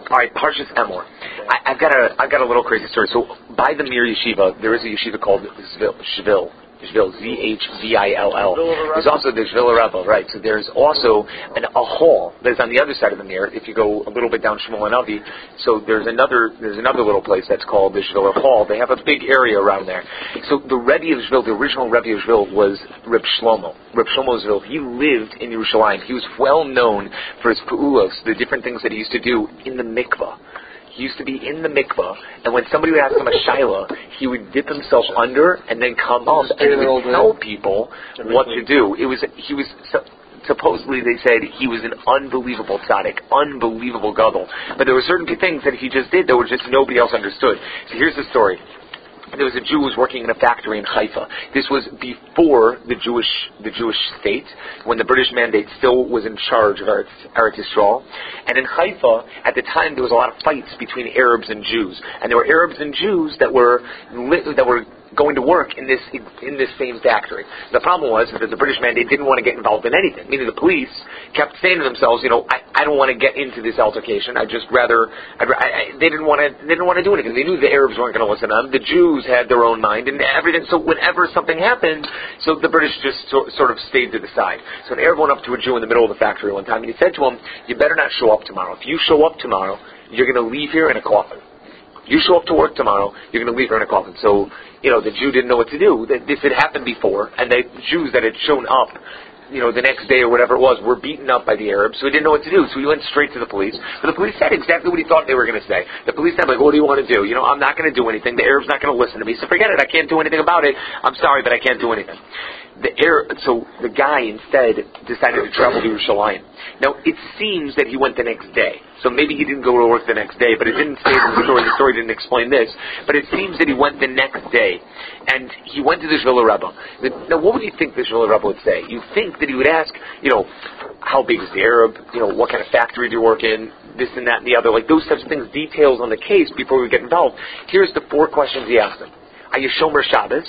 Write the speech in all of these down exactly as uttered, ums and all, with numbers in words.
All right, Parshas Emor. I, I've got a I've got a little crazy story. So by the Mir Yeshiva, there is a yeshiva called Zvil, Shvil. Shvil, Z H V I L L. There's also the Shvil Rebbe, right? So there's also an, a hall that is on the other side of the Mir. If you go a little bit down Shmuel and Avi, so there's another there's another little place that's called the Shvil Hall. They have a big area around there. So the Rebbe of Shvil, the original Rebbe of Shvil was Reb Shlomo. Reb Shlomo Zvil. He lived in Yerushalayim. He was well known for his pu'ulos, the different things that he used to do in the mikvah. He used to be in the mikvah, and when somebody would ask him a shaila, he would dip himself under and then come up and he would tell people what to do. It was he was supposedly they said he was an unbelievable tzaddik, unbelievable gadol. But there were certain things that he just did that were just nobody else understood. So here's the story. There was a Jew who was working in a factory in Haifa. This was before the Jewish the Jewish state, when the British mandate still was in charge of Eretz, Eretz Yisrael. And in Haifa, at the time, there was a lot of fights between Arabs and Jews. And there were Arabs and Jews that were that were going to work in this in this same factory. The problem was that the British mandate didn't want to get involved in anything. Meaning the police kept saying to themselves, you know, I, I don't want to get into this altercation. I just rather I'd, I, I, they didn't want to they didn't want to do anything. They knew the Arabs weren't going to listen to them. The Jews had their own mind and everything. So whenever something happened, so the British just so, sort of stayed to the side. So an Arab went up to a Jew in the middle of the factory one time and he said to him, "You better not show up tomorrow. If you show up tomorrow, you're going to leave here in a coffin. You show up to work tomorrow, you're going to leave her in a coffin." So, you know, the Jew didn't know what to do. This had happened before, and the Jews that had shown up, you know, the next day or whatever it was, were beaten up by the Arabs, so he didn't know what to do. So he went straight to the police. But the police said exactly what he thought they were going to say. The police said, like, "What do you want to do? You know, I'm not going to do anything. The Arab's not going to listen to me, so forget it. I can't do anything about it. I'm sorry, but I can't do anything." The Arab, so the guy instead decided to travel to Yerushalayim. Now, it seems that he went the next day. So maybe he didn't go to work the next day, but it didn't say in the story. The story didn't explain this. But it seems that he went the next day. And he went to the Shvil Rebbe. Now, what would you think the Shvil Rebbe would say? You think that he would ask, you know, how big is the Arab? You know, what kind of factory do you work in? This and that and the other. Like those types of things, details on the case before we get involved. Here's the four questions he asked him. Are you Shomer Shabbos?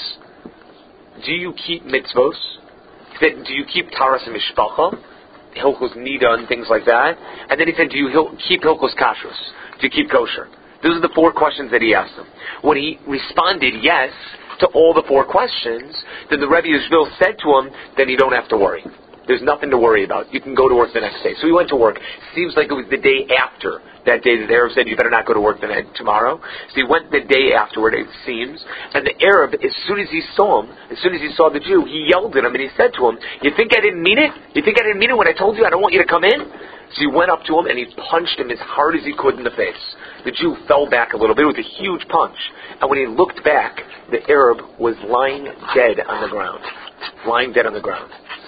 Do you keep mitzvos? Do you keep Taras and Mishpacha? Hilchos Nida and things like that? And then he said, do you hil- keep Hilchos Kashrus? Do you keep kosher? Those are the four questions that he asked him. When he responded yes to all the four questions, then the Rebbe Yishvil said to him, then you don't have to worry. There's nothing to worry about. You can go to work the next day. So he went to work. Seems like it was the day after that day that the Arab said, you better not go to work the next, tomorrow. So he went the day afterward, it seems. And the Arab, as soon as he saw him, as soon as he saw the Jew, he yelled at him and he said to him, you think I didn't mean it? You think I didn't mean it when I told you I don't want you to come in? So he went up to him and he punched him as hard as he could in the face. The Jew fell back a little bit. It was a huge punch. And when he looked back, the Arab was lying dead on the ground. Lying dead on the ground.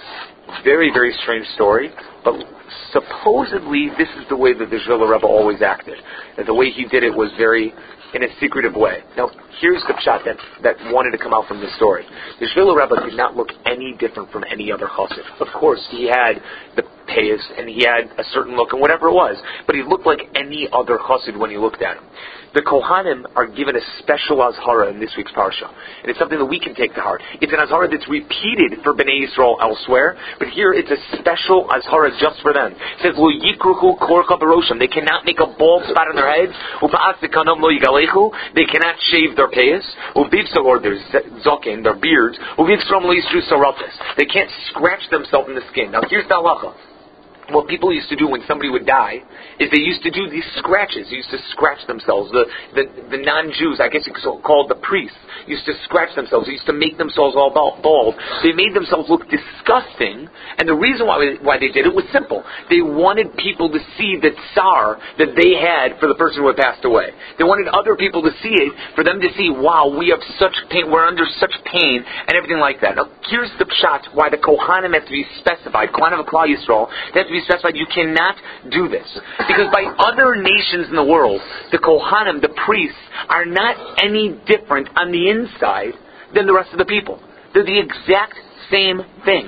Very, very strange story, but supposedly this is the way that the Shvil Rebbe always acted. That the way he did it was very in a secretive way. Now, here's the shot that, that wanted to come out from this story. The Shvil Rebbe did not look any different from any other chassid. Of course, he had the payas and he had a certain look and whatever it was, but he looked like any other chassid when you looked at him. The Kohanim are given a special azhara in this week's parsha, and it's something that we can take to heart. It's an azhara that's repeated for Bnei Yisrael elsewhere, but here it's a special azhara just for them. It says, "Lo yikruchu korcha baroshim." They cannot make a bald spot on their heads. Upa'as dekanam lo yigalechu. They cannot shave their payas. Ubivsa, or their zokin, their beards. Ubivsrom lo yisru sarafis. They can't scratch themselves in the skin. Now here's the halacha. What people used to do when somebody would die is they used to do these scratches. They used to scratch themselves. The the, the non-Jews, I guess you could call it the priests, used to scratch themselves. They used to make themselves all bald. They made themselves look disgusting. And the reason why why they did it was simple. They wanted people to see the tsar that they had for the person who had passed away. They wanted other people to see it, for them to see, wow, we have such pain, we're under such pain, and everything like that. Now, here's the pshat why the Kohanim have to be specified. Kohanim of Klal Yisrael, they have to be specified. You cannot do this. Because by other nations in the world, the Kohanim, the priests, are not any different on the inside than the rest of the people. They're the exact same thing.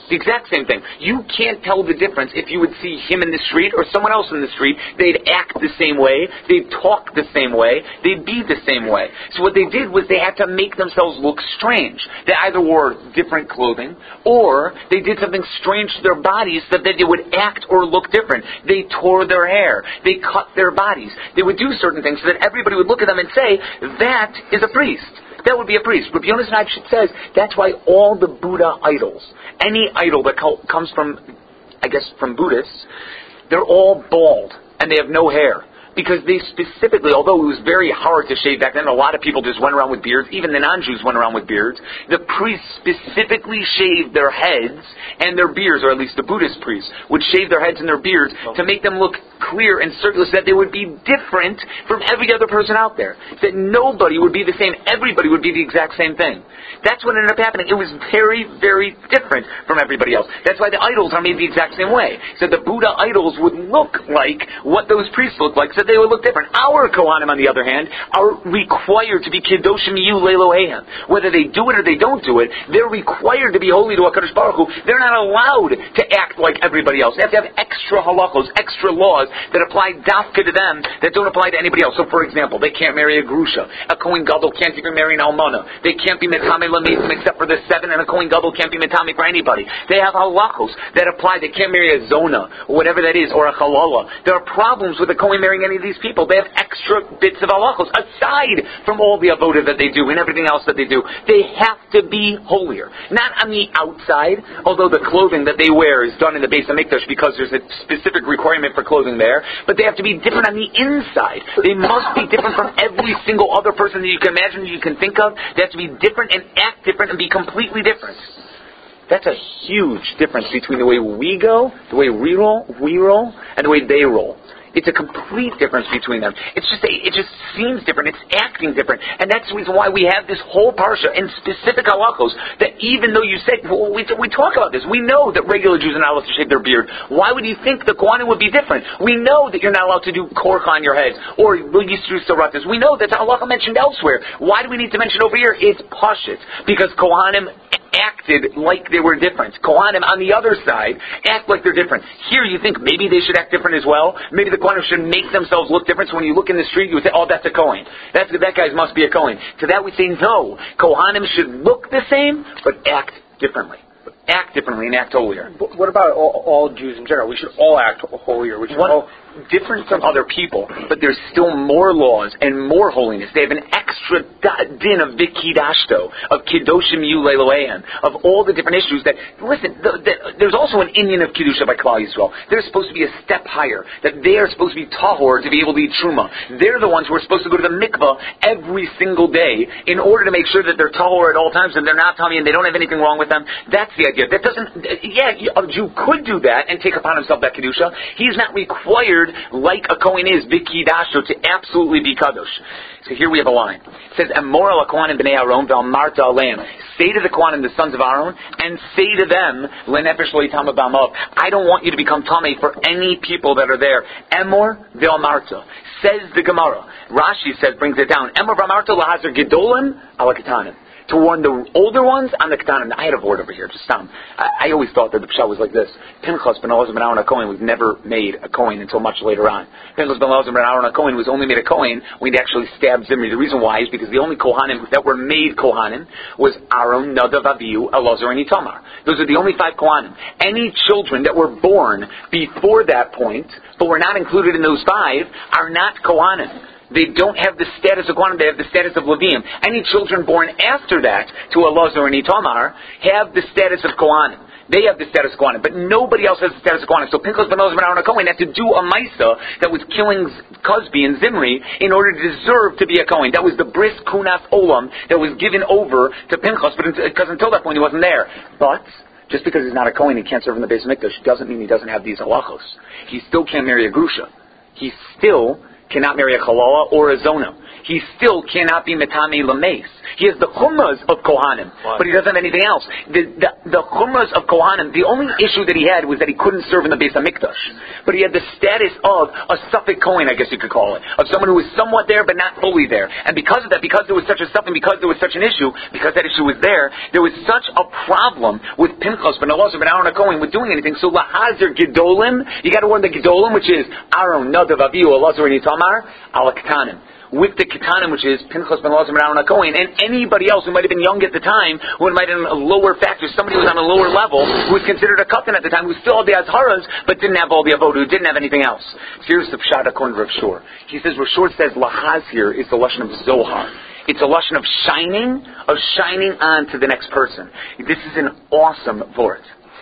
The exact same thing. You can't tell the difference if you would see him in the street or someone else in the street. They'd act the same way. They'd talk the same way. They'd be the same way. So what they did was they had to make themselves look strange. They either wore different clothing or they did something strange to their bodies so that they would act or look different. They tore their hair. They cut their bodies. They would do certain things so that everybody would look at them and say, that is a priest. That would be a priest. Rabbi Yonasan Eibschitz says that's why all the Buddha idols, any idol that co- comes from, I guess, from Buddhists, they're all bald and they have no hair. Because they specifically, although it was very hard to shave back then, a lot of people just went around with beards, even the non-Jews went around with beards, the priests specifically shaved their heads and their beards, or at least the Buddhist priests would shave their heads and their beards to make them look clear and circular so that they would be different from every other person out there. That nobody would be the same, everybody would be the exact same thing. That's what ended up happening. It was very, very different from everybody else. That's why the idols are made the exact same way. So the Buddha idols would look like what those priests looked like, so they would look different. Our Kohanim, on the other hand, are required to be Kiddoshim Yu Leiloheim. Whether they do it or they don't do it, they're required to be holy to HaKadosh Baruch Hu. They're not allowed to act like everybody else. They have to have extra halachos, extra laws that apply dafka to them that don't apply to anybody else. So, for example, they can't marry a grusha. A Kohen Gadol can't even marry an almana. They can't be metame lameisim except for the seven, and a Kohen Gadol can't be metame for anybody. They have halachos that apply. They can't marry a zona, or whatever that is, or a halala. There are problems with a Kohen marrying any of these people. They have extra bits of halachos aside from all the avodah that they do and everything else that they do. They have to be holier. Not on the outside, although the clothing that they wear is done in the Beis HaMikdash because there's a specific requirement for clothing there, but they have to be different on the inside. They must be different from every single other person that you can imagine, that you can think of. They have to be different and act different and be completely different. That's a huge difference between the way we go, the way we roll, we roll, and the way they roll. It's a complete difference between them. It's just a, it just seems different. It's acting different, and that's the reason why we have this whole parsha in specific halachos. That even though you say, well, we we talk about this, we know that regular Jews are not allowed to shave their beard. Why would you think the Kohanim would be different? We know that you're not allowed to do korcha on your heads or yisru saratas. We know that's halacha mentioned elsewhere. Why do we need to mention over here? It's pashut because Kohanim acted like they were different. Kohanim on the other side act like they're different. Here you think maybe they should act different as well. Maybe the Kohanim should make themselves look different. So when you look in the street, you would say, "Oh, that's a Kohen. That's that guy must be a Kohen." To that we say, no. Kohanim should look the same, but act differently. Act differently and act holier. What about all, all Jews in general? We should all act holier. We should One, all... different from other people, but there's still more laws and more holiness. They have an extra din of vikidashto, of kiddoshim yu leiloheim, of all the different issues that, listen, the, the, there's also an inyan of kiddusha by Klal Yisrael. They're supposed to be a step higher, that they are supposed to be tahor to be able to eat truma. They're the ones who are supposed to go to the mikvah every single day in order to make sure that they're tahor at all times and they're not tummy and they don't have anything wrong with them. That's the idea. That doesn't, yeah, a Jew could do that and take upon himself that kiddusha. He's not required like a Kohen is, Bikidasho, to absolutely be Kadosh. So here we have a line. It says, Amor al Kohanim b'nei Aaron v'almarta aleim. Say to the Kohanim, the sons of Aaron, and say to them, Lenefesh lo yitama b'amav. I don't want you to become Tamei for any people that are there. Emor v'almarta. Says the Gemara. Rashi says, brings it down. Emor v'almarta lahazir gedolim ala ketanim. To warn the older ones on the Ketanim. I had a word over here, just um, I, I always thought that the Pshat was like this. Pinchas ben Elazar ben Aaron HaKohen was never made a Kohen until much later on. Pinchas ben Elazar ben Aaron HaKohen was only made a Kohen when he actually stabbed Zimri. The reason why is because the only Kohanim that were made Kohanim was Aaron, Nadav, Avihu, Elazar, and Itamar. Those are the only five Kohanim. Any children that were born before that point, but were not included in those five, are not Kohanim. They don't have the status of Kohanim, they have the status of Levim. Any children born after that to Elazar and Itamar have the status of Kohanim. They have the status of Kohanim, but nobody else has the status of Kohanim. So Pinchas ben Elazar ben Aaron HaKohen had to do a Maisa that was killing Cosby and Zimri in order to deserve to be a Kohen. That was the Bris Kunas Olam that was given over to Pinchas, but because until that point he wasn't there. But just because he's not a Kohen, he can't serve in the Beis HaMikdash, doesn't mean he doesn't have these halachos. He still can't marry a Grusha. He still cannot marry a Chalala or a Zona. he still cannot be metame lameis. He has the chumras of Kohanim, what? But he doesn't have anything else. The, the, the chumras of Kohanim, the only issue that he had was that he couldn't serve in the Beis HaMikdash. But he had the status of a Suffolk Kohen, I guess you could call it, of someone who was somewhat there but not fully there. And because of that, because there was such a stuff and because there was such an issue, because that issue was there, there was such a problem with Pinchas ben Elazar ben Aaron HaKohen with doing anything. So Lahazer Gedolim, you got to warn the Gedolim, which is Aaron, Nadav, Avihu, Elazar, and Itamar, Al Ketanim. With the Ketanim, which is Pinchas ben Elazar ben Aaron HaKohen, and anybody else who might have been young at the time, who might have been a lower factor, somebody who was on a lower level, who was considered a Katan at the time, who still had the Azharas, but didn't have all the Avodah, who didn't have anything else. Here's the Pshat according to Rav Shur. He says, Rav Shur says, Lahaz here is the Lashon of Zohar. It's a Lashon of shining, of shining on to the next person. This is an awesome Vort.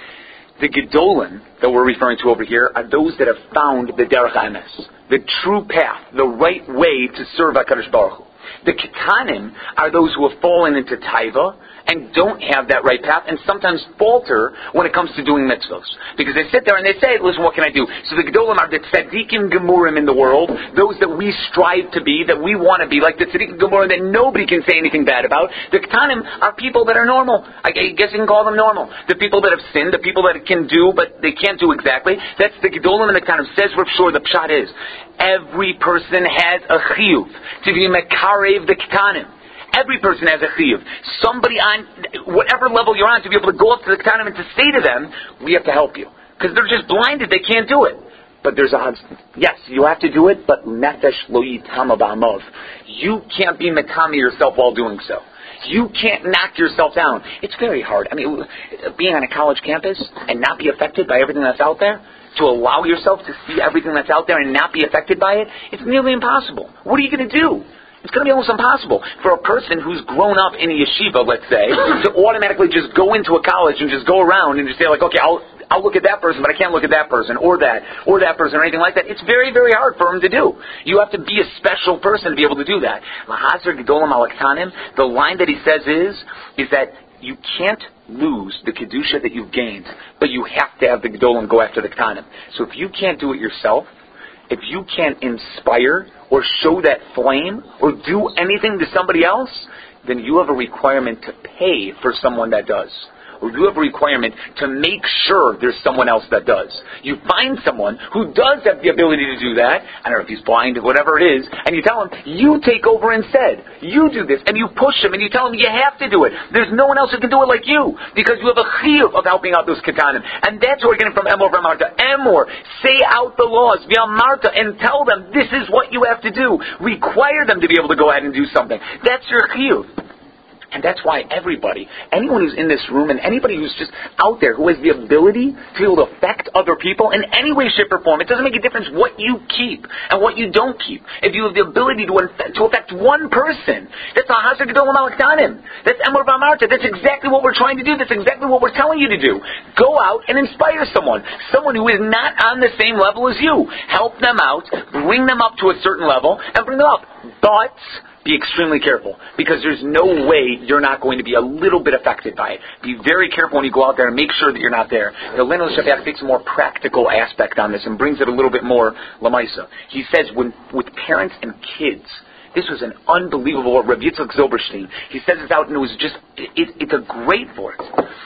The Gedolim that we're referring to over here are those that have found the Derech HaEmes, the true path, the right way to serve HaKadosh Baruch Hu. The Ketanim are those who have fallen into Taiva and don't have that right path and sometimes falter when it comes to doing mitzvahs. Because they sit there and they say, listen, what can I do? So the Gedolim are the Tzadikim Gemurim in the world, those that we strive to be, that we want to be, like the Tzadikim Gemurim that nobody can say anything bad about. The Ketanim are people that are normal. I guess you can call them normal. The people that have sinned, the people that can do, but they can't do exactly. That's the Gedolim and the Ketanim. Says Rav Shur, the Pshat is, every person has a chiyuv to be mekarev the Ketanim. Every person has a chiyuv. Somebody on whatever level you're on to be able to go up to the Ketanim and to say to them, we have to help you. Because they're just blinded, they can't do it. But there's a, yes, you have to do it, but nefesh lo yitama b'amav. You can't be metami yourself while doing so. You can't knock yourself down. It's very hard. I mean, being on a college campus and not be affected by everything that's out there, to allow yourself to see everything that's out there and not be affected by it, it's nearly impossible. What are you going to do? It's going to be almost impossible for a person who's grown up in a yeshiva, let's say, to automatically just go into a college and just go around and just say, like, okay, I'll I'll look at that person, but I can't look at that person, or that, or that person, or anything like that. It's very, very hard for him to do. You have to be a special person to be able to do that. Lahazer Gedolim Al Ketanim, the line that he says is, is that you can't lose the Kedusha that you've gained, but you have to have the Gedolim go after the Ketanim. So if you can't do it yourself, if you can't inspire or show that flame or do anything to somebody else, then you have a requirement to pay for someone that does. Or you have a requirement to make sure there's someone else that does. You find someone who does have the ability to do that, I don't know if he's blind or whatever it is, and you tell him, you take over instead. You do this, and you push him, and you tell him you have to do it. There's no one else who can do it like you, because you have a chiyuv of helping out those ketanim. And that's what we're getting from Emor V'Amarta. Emor, say out the laws, V'Amarta, and tell them this is what you have to do. Require them to be able to go ahead and do something. That's your chiyuv. And that's why everybody, anyone who's in this room and anybody who's just out there who has the ability to be able to affect other people in any way, shape, or form, it doesn't make a difference what you keep and what you don't keep. If you have the ability to affect, to affect one person, that's a Hazer Gedolim Al Ketanim. That's Emor V'Amarta. That's exactly what we're trying to do. That's exactly what we're telling you to do. Go out and inspire someone. Someone who is not on the same level as you. Help them out, bring them up to a certain level, and bring them up. But be extremely careful, because there's no way you're not going to be a little bit affected by it. Be very careful when you go out there and make sure that you're not there. The Leno Shabbat takes a more practical aspect on this and brings it a little bit more lamaisa. He says when with parents and kids, this was an unbelievable, Rav Yitzchak Zilberstein, he says this out and it was just, it, it's a great word.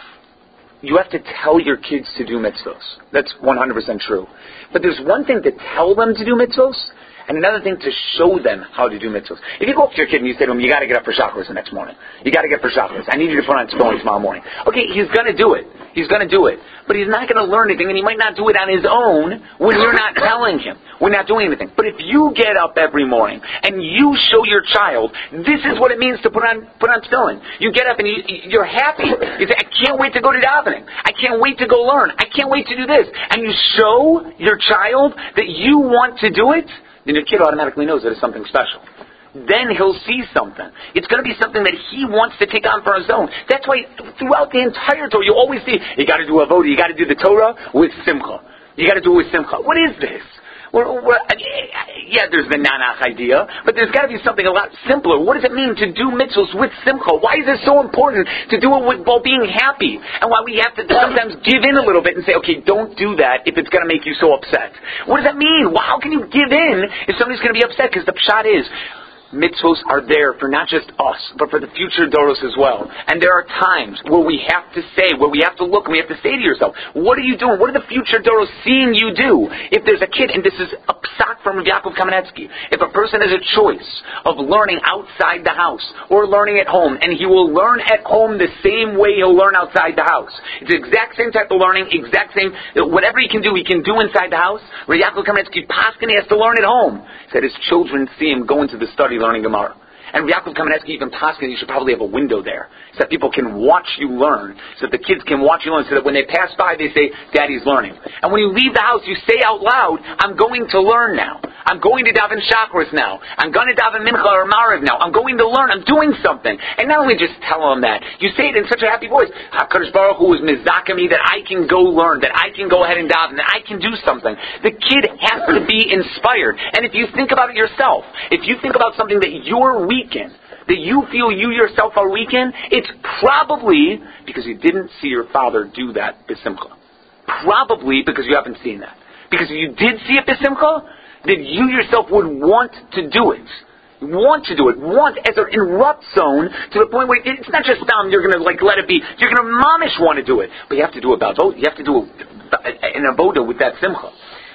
You have to tell your kids to do mitzvos. That's one hundred percent true. But there's one thing to tell them to do mitzvos, and another thing to show them how to do mitzvahs. If you go up to your kid and you say to him, you got to get up for chakras the next morning. You got to get up for chakras. I need you to put on tefillin tomorrow morning. Okay, he's going to do it. He's going to do it. But he's not going to learn anything, and he might not do it on his own when you're not telling him. We're not doing anything. But if you get up every morning and you show your child, this is what it means to put on put on tefillin. You get up and you, you're happy. You say, I can't wait to go to davening. I can't wait to go learn. I can't wait to do this. And you show your child that you want to do it, then your kid automatically knows that it's something special. Then he'll see something. It's going to be something that he wants to take on for his own. That's why throughout the entire Torah, you always see, you got to do avodah, you got to do the Torah with simcha. You got to do it with simcha. What is this? We're, we're, yeah, there's the nanach idea, but there's got to be something a lot simpler. What does it mean to do mitzvahs with simcha? Why is it so important to do it with, while being happy? And why we have to sometimes give in a little bit and say, okay, don't do that if it's going to make you so upset. What does that mean? Well, how can you give in if somebody's going to be upset? Because the pshat is, mitzvos are there for not just us, but for the future doros as well. And there are times where we have to say, where we have to look and we have to say to yourself, what are you doing? What are the future doros seeing you do? If there's a kid, and this is a psak from Yaakov Kamenetsky, if a person has a choice of learning outside the house or learning at home, and he will learn at home the same way he'll learn outside the house. It's the exact same type of learning, exact same, whatever he can do, he can do inside the house. Where Yaakov Kamenetsky Paskin, he has to learn at home. He said his children see him go into the study learning Gemara. And Yaakov Kamenetsky, even Paskin, you should probably have a window there so that people can watch you learn, so that the kids can watch you learn, so that when they pass by, they say, Daddy's learning. And when you leave the house, you say out loud, I'm going to learn now. I'm going to daven Shachris now. I'm going to daven Mincha or Mariv now. I'm going to learn. I'm doing something. And not only just tell them that, you say it in such a happy voice. HaKadosh Baruch Hu is mizaka me that I can go learn, that I can go ahead and daven, that I can do something. The kid has to be inspired. And if you think about it yourself, if you think about something that you're weak in, that you feel you yourself are weak in, it's probably because you didn't see your father do that b'simcha. Probably because you haven't seen that. Because if you did see it b'simcha, then you yourself would want to do it. Want to do it. Want as an interrupt zone to the point where it's not just down, you're going to like let it be. You're going to mamish want to do it. But you have to do it about You have to do an avoda with that simcha.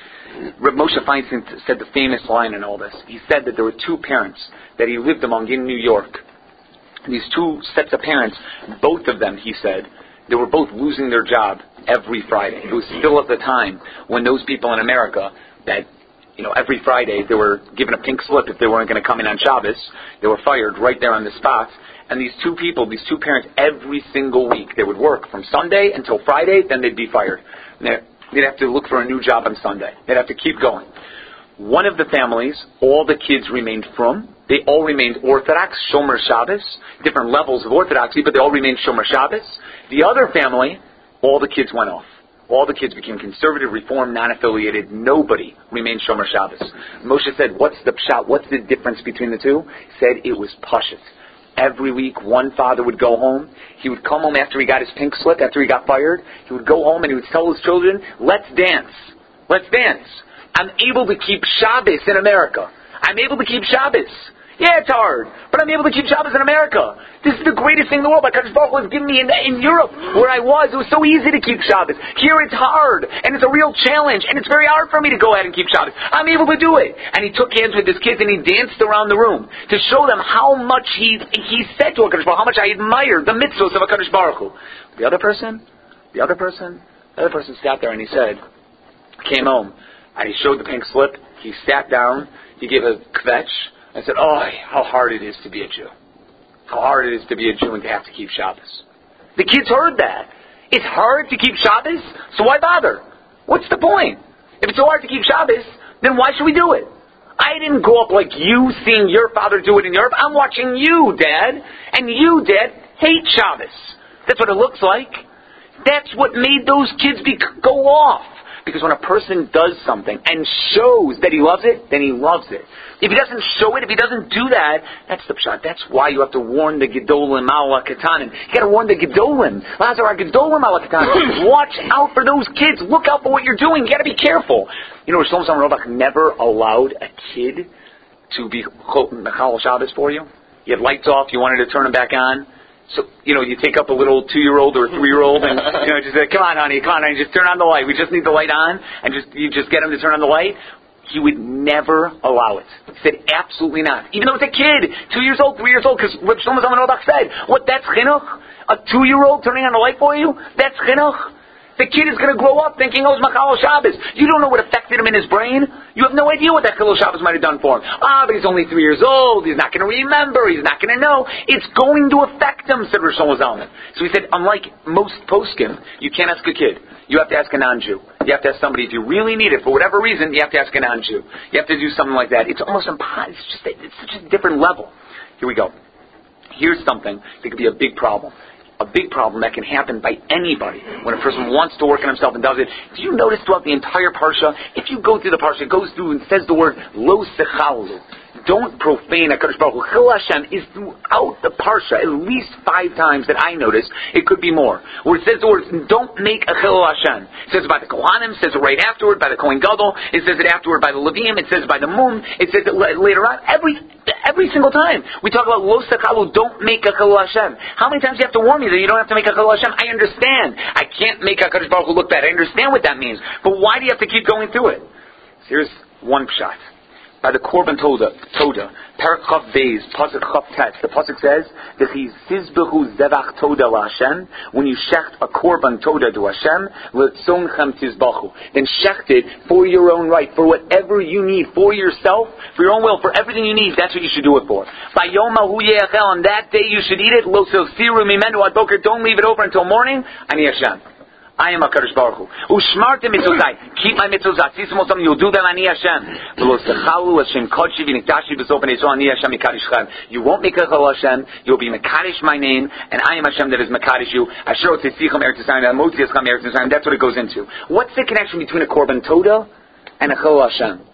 Reb Moshe Feinstein said the famous line in all this. He said that there were two parents that he lived among in New York. These two sets of parents, both of them, he said, they were both losing their job every Friday. It was still at the time when those people in America that, you know, every Friday they were given a pink slip if they weren't going to come in on Shabbos. They were fired right there on the spot. And these two people, these two parents, every single week, they would work from Sunday until Friday, then they'd be fired. They'd have to look for a new job on Sunday. They'd have to keep going. One of the families, all the kids remained frum. They all remained Orthodox, Shomer Shabbos, different levels of Orthodoxy, but they all remained Shomer Shabbos. The other family, all the kids went off. All the kids became conservative, reform, non-affiliated. Nobody remained Shomer Shabbos. Moshe said, what's the pshat? What's the difference between the two? He said it was pashut. Every week, one father would go home. He would come home after he got his pink slip, after he got fired. He would go home and he would tell his children, let's dance. Let's dance. I'm able to keep Shabbos in America. I'm able to keep Shabbos. Yeah, it's hard, but I'm able to keep Shabbos in America. This is the greatest thing in the world. Like HaKadosh Baruch Hu was giving me in, in Europe, where I was. It was so easy to keep Shabbos. Here it's hard, and it's a real challenge, and it's very hard for me to go ahead and keep Shabbos. I'm able to do it. And he took hands with his kids, and he danced around the room to show them how much he he said to HaKadosh Baruch Hu, how much I admired the mitzvos of HaKadosh Baruch Hu. The other person, the other person, the other person sat there, and he said, came home, and he showed the pink slip. He sat down. He gave a kvetch. I said, oh, how hard it is to be a Jew. How hard it is to be a Jew and to have to keep Shabbos. The kids heard that. It's hard to keep Shabbos, so why bother? What's the point? If it's so hard to keep Shabbos, then why should we do it? I didn't grow up like you seeing your father do it in Europe. I'm watching you, Dad. And you, Dad, hate Shabbos. That's what it looks like. That's what made those kids be, go off. Because when a person does something and shows that he loves it, then he loves it. If he doesn't show it, if he doesn't do that, that's the pshat. That's why you have to warn the Gedolim Ma'ala Katanim. You got to warn the Gedolim. Lazar Gedolim Ma'ala Katanim. Watch out for those kids. Look out for what you're doing. You got to be careful. You know, Shlomo Zalman Auerbach never allowed a kid to be Mechal Shabbos for you. You had lights off. You wanted to turn them back on. So, you know, you take up a little two-year-old or a three-year-old and, you know, just say, come on, honey, come on, honey, just turn on the light. We just need the light on. And just you just get him to turn on the light. He would never allow it. He said, absolutely not. Even though it's a kid, two years old, three years old, because what Shlomo Zalman Auerbach said, what, that's chinuch? A two-year-old turning on the light for you? That's chinuch? The kid is going to grow up thinking, oh, it's Machal Shabbos. You don't know what affected him in his brain. You have no idea what that Chilul Shabbos might have done for him. Ah, but he's only three years old. He's not going to remember. He's not going to know. It's going to affect him, said Rosh Zalman. So he said, unlike most poskim, you can't ask a kid. You have to ask a non-Jew. You have to ask somebody, if you really need it, for whatever reason, you have to ask a non-Jew. You have to do something like that. It's almost impossible. It's just, it's such a different level. Here we go. Here's something that could be a big problem. A big problem that can happen by anybody when a person wants to work on himself and does it. Do you notice throughout the entire parsha, if you go through the parsha, it goes through and says the word lo sechalu. Don't profane HaKadosh Baruch Hu. Chil Hashem is throughout the parsha at least five times that I noticed. It could be more. Where it says the words, don't make a Chil Hashem. It says it by the Kohanim, it says it right afterward by the Kohen Gadol, it says it afterward by the Levim, it says it by the Mum, it says it later on. Every Every single time. We talk about lo sakalu, don't make a chilul Hashem. How many times do you have to warn me that you don't have to make a chilul Hashem? I understand. I can't make HaKadosh Baruch Hu look bad. I understand what that means. But why do you have to keep going through it? So here's one pshat. By the Korban Toda, Toda, Parak Chav Beis, Pasuk Chav Tet, the Pasuk says, V'chi Tizbechu Zevach Toda LaHashem, when you shecht a Korban Toda to Hashem, L'tzonchem Tizbachu. Then shecht it for your own right, for whatever you need, for yourself, for your own will, for everything you need, that's what you should do it for. By Yom Hu Ye'achel, on that day you should eat it, Lo Sosiru Mimenu Ad Boker, don't leave it over until morning, Ani Hashem. I am HaKadosh Baruch Hu. Ushmartem mitzvosai. Keep my mitzvos. Tzisim otam. You'll do them. Ani Hashem. V'lo sechalu Hashem kodshi v'nikdashi b'sofen Yisrael. Ani Hashem mekadoshchem. You won't make a chol Hashem. You'll be mekadosh my name, and I am Hashem that is mekadosh you. Asher otzeicham eretz Yisrael. Motzicham eretz Yisrael. That's what it goes into. What's the connection between a korban toda and a chol Hashem?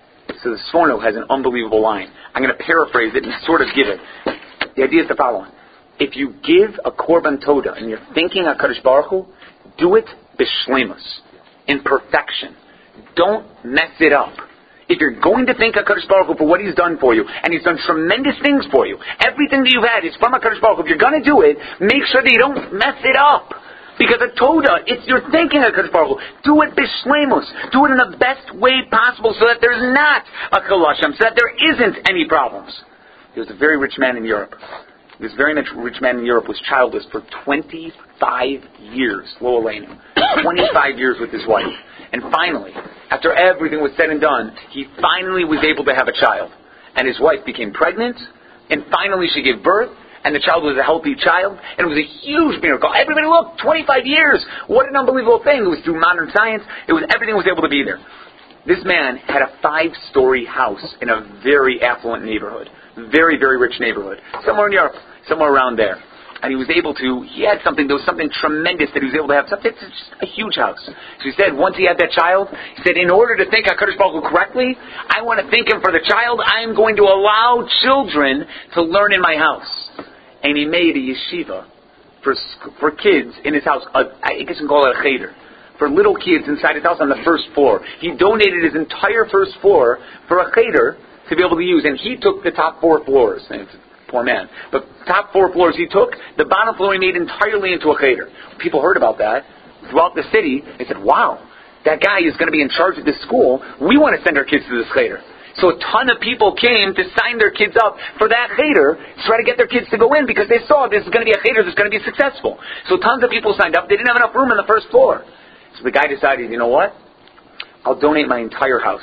So the Sforno has an unbelievable line. I'm going to paraphrase it and sort of give it. The idea is the following: if you give a korban toda and you're thinking HaKadosh Baruch Hu, do it b'shleimus, in perfection. Don't mess it up. If you're going to thank HaKadosh Baruch Hu for what He's done for you, and He's done tremendous things for you, everything that you've had is from HaKadosh Baruch Hu. If you're going to do it, make sure that you don't mess it up. Because a Toda, it's you're thanking HaKadosh Baruch Hu. Do it b'shleimus. Do it in the best way possible so that there's not a chilul Hashem, so that there isn't any problems. There was a very rich man in Europe. This very rich man in Europe was childless for twenty-five years. Lo aleinu. twenty-five years with his wife. And finally, after everything was said and done, he finally was able to have a child. And his wife became pregnant, and finally she gave birth, and the child was a healthy child, and it was a huge miracle. Everybody looked, twenty-five years! What an unbelievable thing. It was through modern science. It was everything was able to be there. This man had a five-story house in a very affluent neighborhood. Very, very rich neighborhood. Somewhere in Europe. Somewhere around there. And he was able to, he had something, there was something tremendous that he was able to have. Something, it's just a huge house. So he said, once he had that child, he said, in order to think HaKadosh Baruch Hu correctly, I want to thank Him for the child. I am going to allow children to learn in my house. And he made a yeshiva for for kids in his house. A, I guess you can call it a cheder. For little kids inside his house on the first floor. He donated his entire first floor for a cheder to be able to use. And he took the top four floors. And it's, poor man. But top four floors he took, the bottom floor he made entirely into a cheder. People heard about that throughout the city. They said, wow, that guy is going to be in charge of this school. We want to send our kids to this cheder. So a ton of people came to sign their kids up for that cheder to try to get their kids to go in because they saw this is going to be a cheder that's going to be successful. So tons of people signed up. They didn't have enough room on the first floor. So the guy decided, you know what? I'll donate my entire house.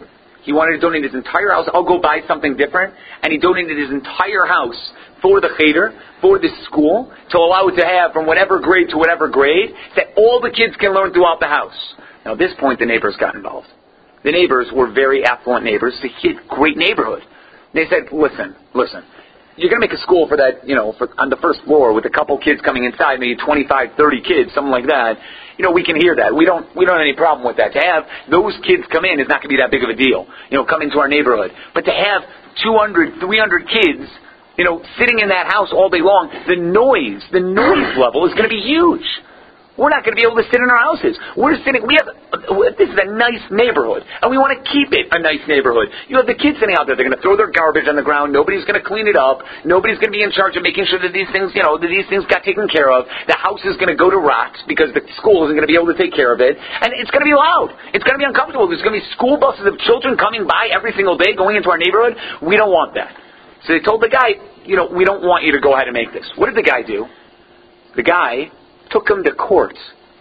He wanted to donate his entire house. I'll go buy something different. And he donated his entire house for the cheder, for this school, to allow it to have from whatever grade to whatever grade, that all the kids can learn throughout the house. Now at this point, the neighbors got involved. The neighbors were very affluent neighbors. It's a great neighborhood. They said, listen, listen. You're going to make a school for that, you know, for, on the first floor with a couple kids coming inside, maybe twenty-five, thirty kids, something like that. You know, we can hear that. We don't, we don't have any problem with that. To have those kids come in is not going to be that big of a deal. You know, come into our neighborhood. But to have two hundred, three hundred kids, you know, sitting in that house all day long, the noise, the noise level is going to be huge. We're not going to be able to sit in our houses. We're sitting, we have, this is a nice neighborhood, and we want to keep it a nice neighborhood. You have the kids sitting out there, they're going to throw their garbage on the ground, nobody's going to clean it up, nobody's going to be in charge of making sure that these things, you know, that these things got taken care of. The house is going to go to rot because the school isn't going to be able to take care of it, and it's going to be loud. It's going to be uncomfortable. There's going to be school buses of children coming by every single day, going into our neighborhood. We don't want that. So they told the guy, you know, we don't want you to go ahead and make this. What did the guy do? The guy took him to court.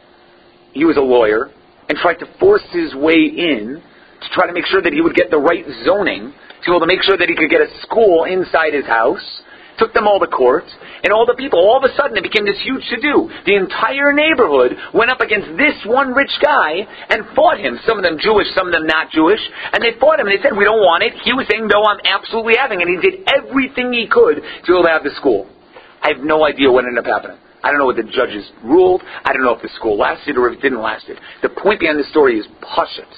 He was a lawyer and tried to force his way in to try to make sure that he would get the right zoning to be able to make sure that he could get a school inside his house. Took them all to court, and all the people, all of a sudden it became this huge to-do. The entire neighborhood went up against this one rich guy and fought him. Some of them Jewish, some of them not Jewish, and they fought him and they said, we don't want it. He was saying, no, I'm absolutely having it. And he did everything he could to be able to have the school. I have no idea what ended up happening. I don't know what the judges ruled. I don't know if the school lasted or if it didn't last it. The point behind the story is pashut.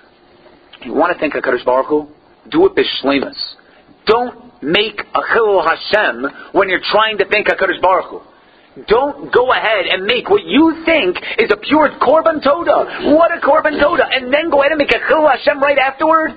You want to think HaKadosh Baruch Hu? Do it b'shleimus. Don't make a chilul Hashem when you're trying to think HaKadosh Baruch Hu. Don't go ahead and make what you think is a pure korban toda. What a korban toda. And then go ahead and make a chilul Hashem right afterward.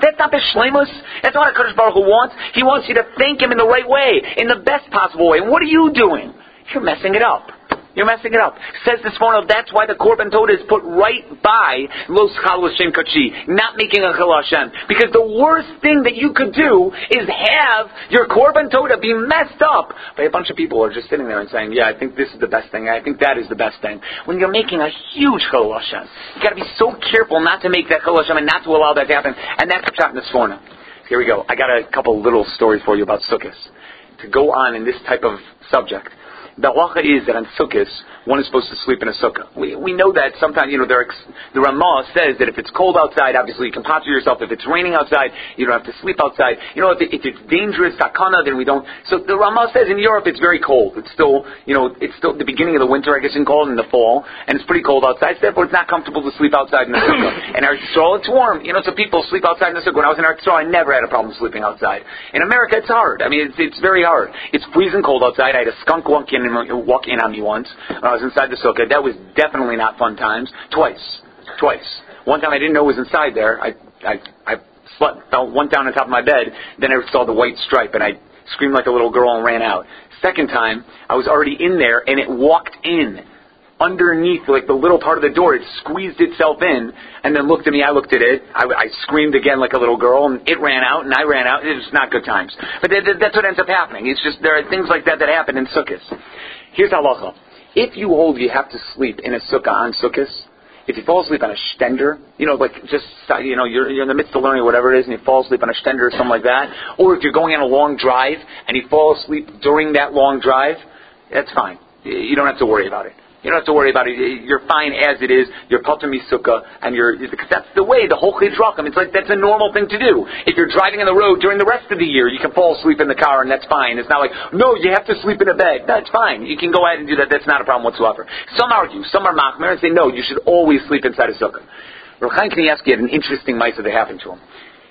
That's not Bishlemus. That's not what HaKadosh Baruch Hu wants. He wants you to thank Him in the right way, in the best possible way. And what are you doing? You're messing it up. You're messing it up. Says this morning, that's why the Korban Todah is put right by Lo Schal L'Shem Kachi, not making a Chil Hashem. Because the worst thing that you could do is have your Korban Todah be messed up by a bunch of people who are just sitting there and saying, yeah, I think this is the best thing, I think that is the best thing. When you're making a huge Chil Hashem, you got to be so careful not to make that Chil Hashem and not to allow that to happen. And that's what's happened this morning. Here we go. I got a couple little stories for you about Sukkot. To go on in this type of subject. The halacha is that on Sukkot, one is supposed to sleep in a sukkah. We we know that sometimes, you know, there ex- the Ramah says that if it's cold outside, obviously you can posture yourself. If it's raining outside, you don't have to sleep outside. You know, if, it, if it's dangerous, takana, then we don't. So the Ramah says in Europe it's very cold. It's still, you know, it's still the beginning of the winter, I guess you can call it, in the fall, and it's pretty cold outside. So therefore, it's not comfortable to sleep outside in the sukkah. In Eretz Yisrael, it's warm. You know, so people sleep outside in the sukkah. When I was in Eretz Yisrael, I never had a problem sleeping outside. In America, it's hard. I mean, it's it's very hard. It's freezing cold outside. I had a skunk walk in walk in on me once when I was inside the sukkah. That was definitely not fun times. Twice. Twice. One time I didn't know it was inside there. I I, I slept, fell, went down on top of my bed, then I saw the white stripe, and I screamed like a little girl and ran out. Second time, I was already in there, and it walked in underneath, like the little part of the door. It squeezed itself in, and then looked at me. I looked at it. I, I screamed again like a little girl, and it ran out, and I ran out. It was not good times. But that, that, that's what ends up happening. It's just there are things like that that happen in sukkahs. Here's halacha. If you hold you have to sleep in a sukkah on sukkahs, if you fall asleep on a shtender, you know, like just, you know, you're, you're in the midst of learning whatever it is and you fall asleep on a shtender or something like that, or if you're going on a long drive and you fall asleep during that long drive, that's fine. You don't have to worry about it. You don't have to worry about it. You're fine as it is. You're patur misukkah, and you're, because that's the way, the whole chid racham. It's like, that's a normal thing to do. If you're driving on the road during the rest of the year, you can fall asleep in the car, and that's fine. It's not like, no, you have to sleep in a bed. That's fine. You can go ahead and do that. That's not a problem whatsoever. Some argue, some are machmir and say, no, you should always sleep inside a sukkah. Rav Chaim Kanievsky had an interesting ma'aseh that happened to him.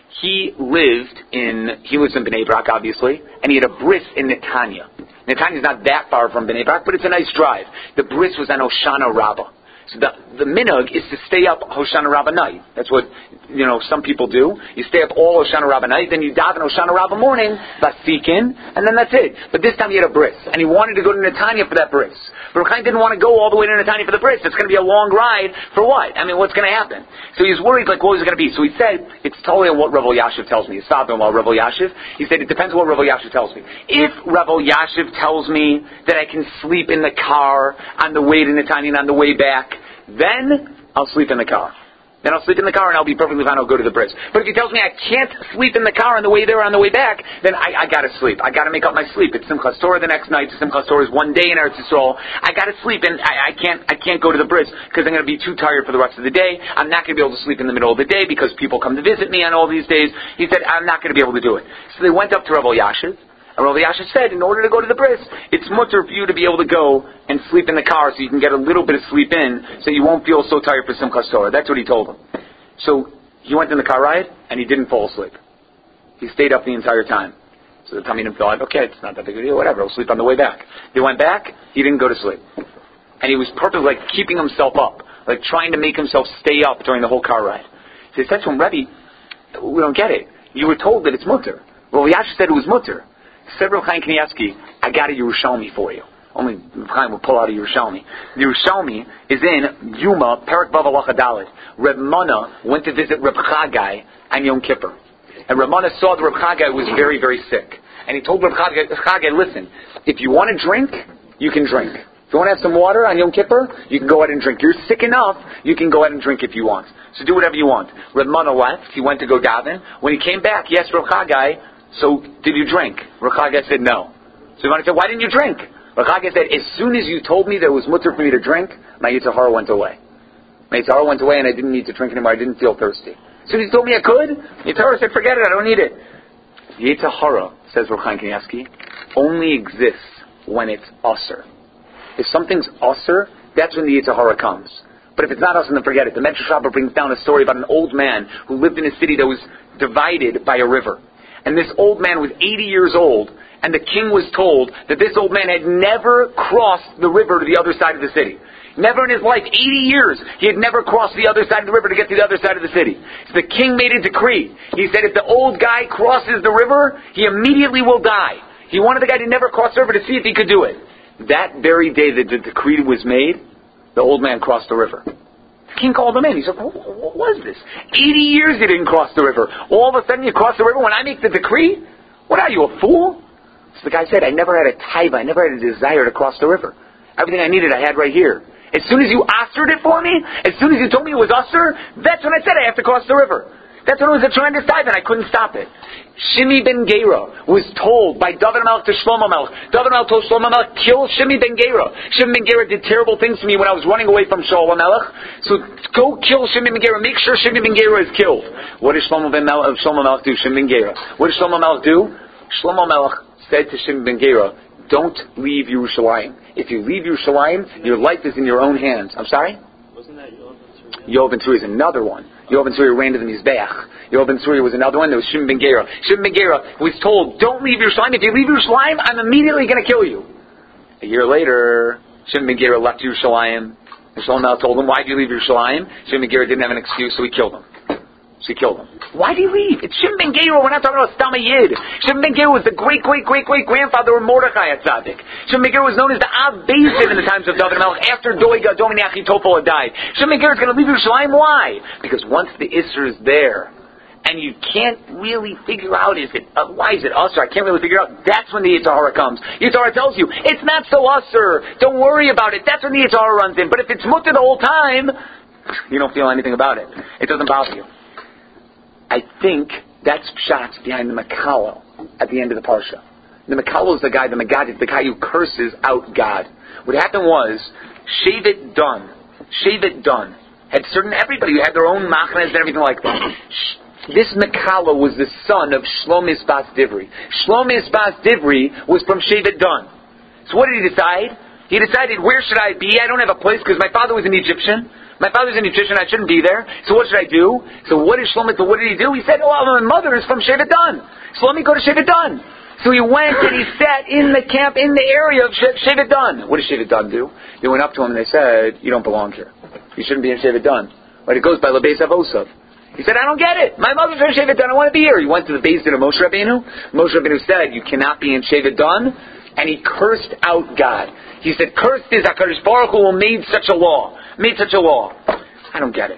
He lived in, he lives in Bnei Brak, obviously, and he had a bris in Netanya. Netanya is not that far from Bnei Brak, but it's a nice drive. The bris was on Hoshana Rabbah. So the, the minhag is to stay up Hoshana Rabbah night. That's what, you know, some people do. You stay up all Hoshana Rabbah night, then you daven Hoshana Rabbah morning, Vasikin, and then that's it. But this time he had a bris, and he wanted to go to Netanya for that bris. But Rav Chaim didn't want to go all the way to Netanya for the bris. It's going to be a long ride for what? I mean, what's going to happen? So he was worried, like, what was it going to be? So he said, it's totally on what Rav Yashiv tells me. His father-in-law, Rav Yashiv, he said, it depends on what Rav Yashiv tells me. If Rav Yashiv tells me that I can sleep in the car on the way to Netanya and on the way back, then I'll sleep in the car. Then I'll sleep in the car and I'll be perfectly fine. I'll go to the bris. But if he tells me I can't sleep in the car on the way there or on the way back, then I, I got to sleep. I got to make up my sleep. It's Simchas Torah the next night. Simchas Torah is one day in Eretz Yisrael. I got to sleep, and I, I can't. I can't go to the bris because I'm going to be too tired for the rest of the day. I'm not going to be able to sleep in the middle of the day because people come to visit me on all these days. He said I'm not going to be able to do it. So they went up to Rav Yashiv. And Rav Yashiv said, in order to go to the bris, it's mutter for you to be able to go and sleep in the car so you can get a little bit of sleep in so you won't feel so tired for Simchas Torah. That's what he told him. So he went in the car ride and he didn't fall asleep. He stayed up the entire time. So the Talmidim thought, okay, it's not that big a deal, whatever, I'll sleep on the way back. They went back, he didn't go to sleep. And he was purposely like keeping himself up, like trying to make himself stay up during the whole car ride. So he said to him, Rebbe, we don't get it. You were told that it's mutter. Well, Yashiv said it was mutter. Said Rav Chaim Kanievsky, I got a Yerushalmi for you. Only Rav Chaim will pull out a Yerushalmi. The Yerushalmi is in Yuma, Perek Vav Halacha Daled. Reb Mana went to visit Reb Chagai on Yom Kippur. And Reb Mana saw that Reb Chagai was very, very sick. And he told Reb Chagai, Chagai, listen, if you want to drink, you can drink. If you want to have some water on Yom Kippur, you can go ahead and drink. You're sick enough, you can go ahead and drink if you want. So do whatever you want. Reb Mana left. He went to go daven. When he came back, he asked Reb Chagai, so, did you drink? Rav Chagai said no. So he said, why didn't you drink? Rav Chagai said, as soon as you told me that it was mutter for me to drink, my Yetzer Hara went away. My Yetzer Hara went away and I didn't need to drink anymore. I didn't feel thirsty. As soon as you told me I could, Yetzer Hara said, forget it, I don't need it. Yetzer Hara, says Rav Chaim Kanievsky, only exists when it's usher. If something's usher, that's when the Yetzer Hara comes. But if it's not usher, then forget it. The Medrash Rabbah brings down a story about an old man who lived in a city that was divided by a river. And this old man was eighty years old, and the king was told that this old man had never crossed the river to the other side of the city. Never in his life, eighty years, he had never crossed the other side of the river to get to the other side of the city. So the king made a decree. He said if the old guy crosses the river, he immediately will die. He wanted the guy to never cross the river to see if he could do it. That very day that the decree was made, the old man crossed the river. The king called him in. He said, what was this? eighty years he didn't cross the river. All of a sudden you cross the river when I make the decree? What are you, a fool? So the guy said, I never had a taiva, I never had a desire to cross the river. Everything I needed I had right here. As soon as you ushered it for me, as soon as you told me it was usher, that's when I said I have to cross the river. That's when it was a tremendous dive and I couldn't stop it. Shimi ben Gera was told by David Melech to Shlomo Melech. David Melech told Shlomo Melech, kill Shimi ben Gera. Shimi ben Gera did terrible things to me when I was running away from Shlomo Melech. So go kill Shimi ben Gera. Make sure Shimi ben Gera is killed. What did Shlomo ben Melech, Shlomo Melech do? Shimi ben Gera. What did Shlomo Melech do? Shlomo Melech said to Shimi ben Gera, don't leave Yerushalayim. If you leave Yerushalayim, your life is in your own hands. I'm sorry? Wasn't that Yoav ben Tzuriah? Yoav ben Tzuriah is another one. Yoav ben Tzuriah ran to the Mizbeach. Yoav ben Tzuriah was another one. There was Shimon ben Gera. Shimon ben Gera was told, don't leave Yerushalayim. If you leave Yerushalayim, I'm immediately going to kill you. A year later, Shimon ben Gera left Yerushalayim. And Shlomo told him, why did you leave Yerushalayim? Shimon ben Gera didn't have an excuse, so he killed him. So he killed him. Why did he leave? It's Shimon ben Gera. We're not talking about Stam Yid. Shimon ben Gera was the great, great, great, great grandfather of Mordechai at Tzaddik. Shimon ben Gera was known as the Av Beis Din in the times of David Melech after Doiga Domini Achitopol had died. Shimon ben Gera is going to leave Yerushalayim. Why? Because once the Isser is there, and you can't really figure out, is it, uh, why is it Usser? I can't really figure out. That's when the Yetzer Hara comes. Yetzer Hara tells you, it's not so Usser. Don't worry about it. That's when the Yetzer Hara runs in. But if it's Mutter the whole time, you don't feel anything about it. It doesn't bother you. I think that's Pshat behind the Makalo at the end of the Parsha. The Makalo is the guy, the Megad is the guy who curses out God. What happened was, Shevet Dun, Shevet Dun, had certain, everybody had their own machnas and everything like that. This Makalo was the son of Shlomis Bas Divri. Shlomis Bas Divri was from Shevet Dun. So what did he decide? He decided, where should I be? I don't have a place because my father was an Egyptian. My father's an Egyptian, I shouldn't be there. So what should I do? So what did Shlomo do? What did he do? He said, oh, my mother is from Shevet Dun. So let me go to Shevet Dun. So he went and he sat in the camp, in the area of Shevet Dun. What did Shevet Dun do? They went up to him and they said, you don't belong here. You shouldn't be in Shevet Dun. But it goes by Lebeis Avosav. He said, I don't get it. My mother's from Shevet Dun. I want to be here. He went to the Beis Din of Moshe Rabbeinu. Moshe Rabbeinu said, you cannot be in Shevet Dun. And he cursed out God. He said, cursed is HaKadosh Baruch Hu who made such a law. Made such a law. I don't get it.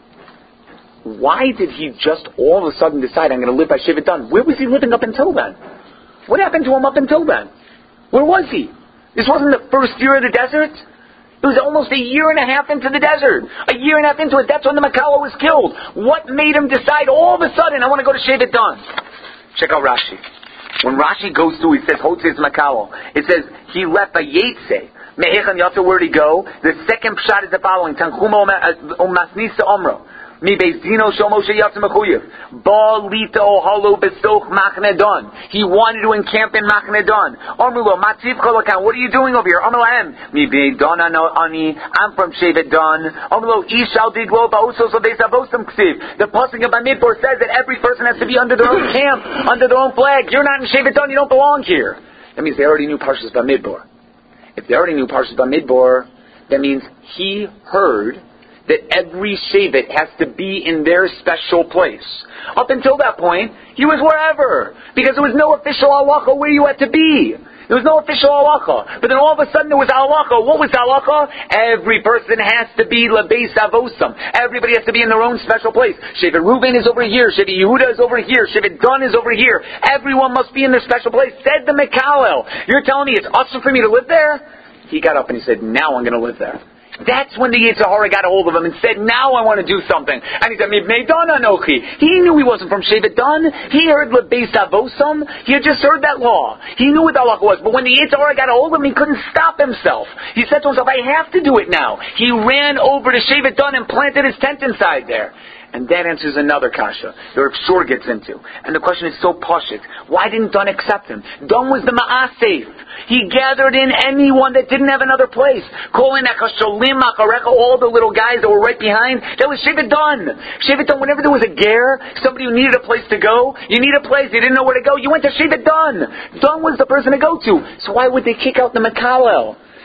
Why did he just all of a sudden decide I'm going to live by Shevet Dun? Where was he living up until then? What happened to him up until then? Where was he? This wasn't the first year of the desert. It was almost a year and a half into the desert. A year and a half into it, that's when the Makalo was killed. What made him decide all of a sudden I want to go to Shevet Dun? Check out Rashi. When Rashi goes through, he says, Hotzes Makalo. It says, he left a Yetze. Mehechan Yatza, where did he go? The second pshat is the following. Tanchuma Umasnisa Omro. Mi Bezdino Shel Moshe Yatza Mechuyev. Ba Lita Ohalo Besoch Machne Don. He wanted to encamp in Machne Don. Omrulo Matziv Cholakan. What are you doing over here? Omrulahem. Mi Beidon Ani. I'm from Shevet Dun. Omrulo Ishal Diglo Ba'usos Obeis Avosam Ksiv. The passing of Bamidbar says that every person has to be under their own camp, under their own flag. You're not in Shevet Dun. You don't belong here. That means they already knew Parshas Bamidbar. If they already knew Parshas Bamidbar, that means he heard that every Shevet has to be in their special place. Up until that point, he was wherever, because there was no official halacha where you had to be. There was no official halacha. But then all of a sudden there was halacha. What was halacha? Every person has to be lebeis avosam. Everybody has to be in their own special place. Shevet Reuben is over here. Shevet Yehuda is over here. Shevet Dan is over here. Everyone must be in their special place. Said the Mekalel, you're telling me it's awesome for me to live there? He got up and he said, now I'm going to live there. That's when the Yetzer Hara got a hold of him and said, now I want to do something. And he said, Mibnei Dan Anochi. He knew he wasn't from Shevet Dan. He heard Lebeis Avosam. He had just heard that law. He knew what the halacha was. But when the Yetzer Hara got a hold of him, he couldn't stop himself. He said to himself, I have to do it now. He ran over to Shevet Dan and planted his tent inside there. And that answers another kasha that Rav Shor gets into. And the question is so pashut. Why didn't Dan accept him? Dan was the ma'asef. He gathered in anyone that didn't have another place. Calling Akasholim, Akarecha, all the little guys that were right behind. That was Shevet Dan. Shevet Dan, whenever there was a ger, somebody who needed a place to go, you need a place, you didn't know where to go, you went to Shevet Dan. Dan was the person to go to. So why would they kick out the Mekalel?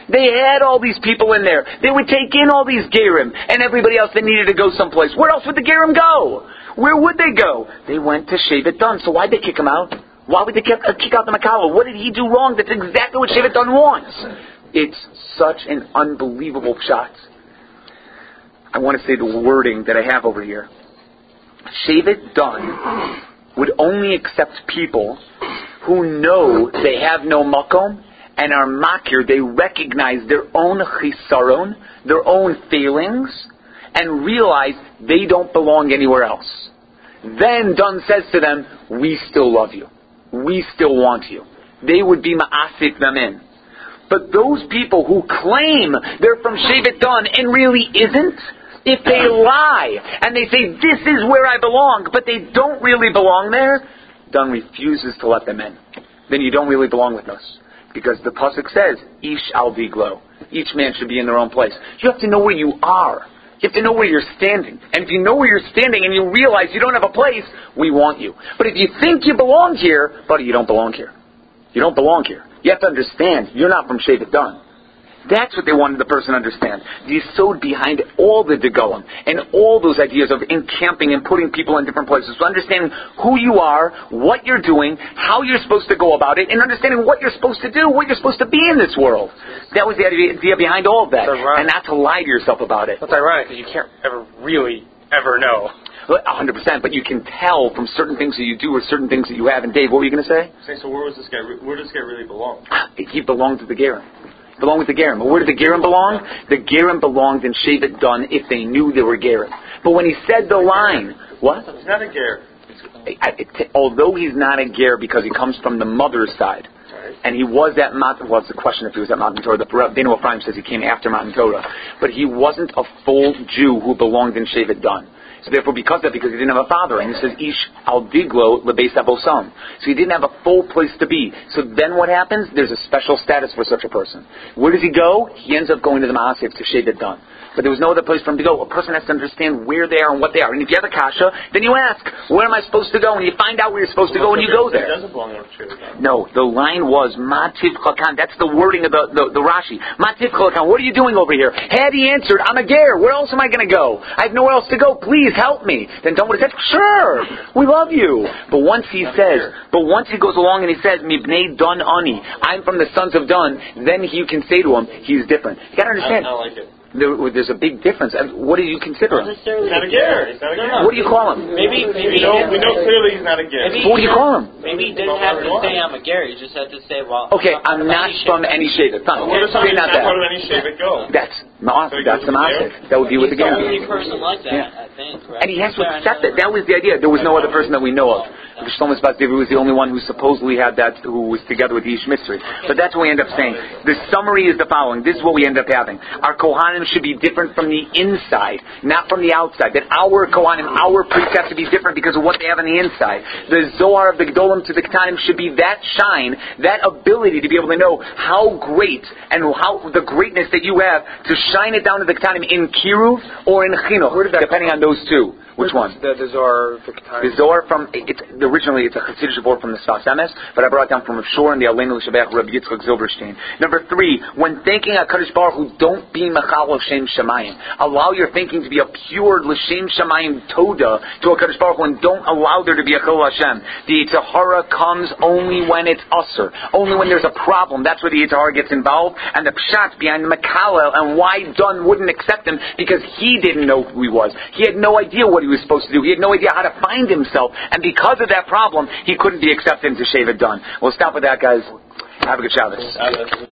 They had all these people in there. They would take in all these Gerim and everybody else that needed to go someplace. Where else would the Gerim go? Where would they go? They went to Shevet Dan. So why'd they kick him out? Why would they kick, uh, kick out the Makalo? What did he do wrong? That's exactly what Shevet Dan wants. It's such an unbelievable shot. I want to say the wording that I have over here. Shevet Dan would only accept people who know they have no makom and are makir. They recognize their own chisaron, their own failings, and realize they don't belong anywhere else. Then Dan says to them, we still love you. We still want you. They would be ma'asik them in. But those people who claim they're from Shevet Dan and really isn't, if they lie and they say, this is where I belong, but they don't really belong there, Dan refuses to let them in. Then you don't really belong with us. Because the pasuk says, Ish al diglo. Each man should be in their own place. You have to know where you are. You have to know where you're standing. And if you know where you're standing and you realize you don't have a place, we want you. But if you think you belong here, buddy, you don't belong here. You don't belong here. You have to understand, you're not from Shevet Dan. That's what they wanted the person to understand. The yesod behind all the degolim and all those ideas of encamping and putting people in different places. So understanding who you are, what you're doing, how you're supposed to go about it, and understanding what you're supposed to do, what you're supposed to be in this world. That was the idea behind all of that. And not to lie to yourself about it. That's ironic because you can't ever really ever know. one hundred percent, but you can tell from certain things that you do or certain things that you have. And Dave, what were you going to say? So where was this guy? Where does this guy really belong? He belonged to the Gerim. Belonged with the Gerim. But where did the Gerim belong? The Gerim belonged in Shevet Dan if they knew they were Gerim. But when he said the line, what? He's not a Ger. Although he's not a Ger because he comes from the mother's side, and he was at Mount, well, it's the question if he was at Mount Torah. The Benu Ephraim says he came after Mount Torah. But he wasn't a full Jew who belonged in Shevet Dan. So therefore, because of that, because he didn't have a father, and he says, Ish al diglo lebeis abosam. So he didn't have a full place to be. So then what happens? There's a special status for such a person. Where does he go? He ends up going to the Ma'asif, to Shevet Dan. But there was no other place for him to go. A person has to understand where they are and what they are. And if you have a kasha, then you ask, where am I supposed to go? And you find out where you're supposed to go, and you go there. It doesn't belong to Shevet Dan. No, the line was, Mativ Chakan. That's the wording of the, the, the Rashi. Mativ Chakan, what are you doing over here? Had he answered, I'm a ger. Where else am I going to go? I have nowhere else to go. Please help me. Then Dan would have said, sure, we love you. But once he says, but once he goes along and he says, Mibnei Dan Ani, I'm from the sons of Dan, then you can say to him, he's different. You got to understand. I, I like it. There, there's a big difference. What do you consider him? He's not a Ger. He's not a Ger. What do you call him? Maybe, maybe We know, we know clearly he's not a Ger. Maybe- What do you call him? Maybe he didn't have to say I'm a Gary. You just had to say, well, Okay, I'm not from any Shevet. Fine. Where does Say somebody not not that. part of any Shevet go? That's Ma'aseh. So he That's goes the with the Ma'aseh. That would be with he's the the only Gerim. person like that, Yeah. I think. Right? And he has to Is there accept it. another- That was the idea. There was no other person that we know of. Shlomo Sfat Devi was the only one who supposedly had that, who was together with Ish Mitzri. But that's what we end up saying. The summary is the following. This is what we end up having. Our Kohanim should be different from the inside, not from the outside. That our Kohanim, our priests have to be different because of what they have on the inside. The Zohar of the Gedolim to the Ketanim should be that shine, that ability to be able to know how great and how the greatness that you have to shine it down to the Ketanim in Kiruv or in Chinuch, depending on those two. Which one? The, the Zohar, the The Zohar from, it's, originally it's a Chassidish Zohar from the Sfas Emes, but I brought it down from Rav Shor and the Aleinu L'Shabbat Rabbi Yitzchak Zilberstein. Number three, when thinking HaKadosh Baruch Hu, don't be Mechal L'Shem Shamayim. Allow your thinking to be a pure L'Shem Shamayim Toda to HaKadosh Baruch Hu, and don't allow there to be a Chil Hashem. The Yetzer Hara comes only when it's usher, only when there's a problem. That's where the Yetzer Hara gets involved, and the Pshat behind the Mekalel, and why Dun wouldn't accept him, because he didn't know who he was. He had no idea what he was supposed to do. He had no idea how to find himself, and because of that problem, he couldn't be accepted into Shevet Dan. We'll stop with that, guys. Have a good Shabbos.